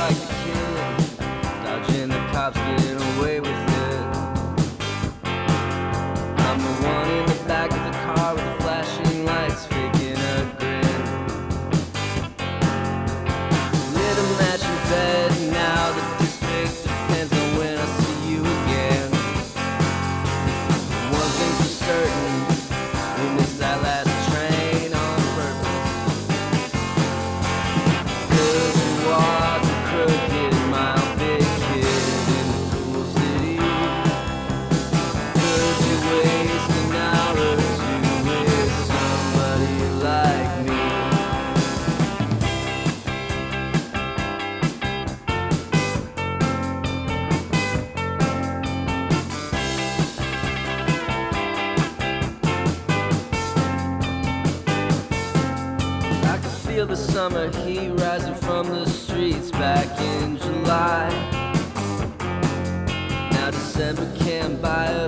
like a kid, dodging the cops, getting away with it. I'm the one in the back of the car with the flashing lights, faking a grin. Lit a match in bed, now the district depends on when I see you again. One thing's for certain, we missed that last train on purpose. 'Cause you are the crooked mile big kid in the cool city. 'Cause you waste an hour or two with somebody like me. I could feel the summer heat rising from the streets back in July. Now December can't buy a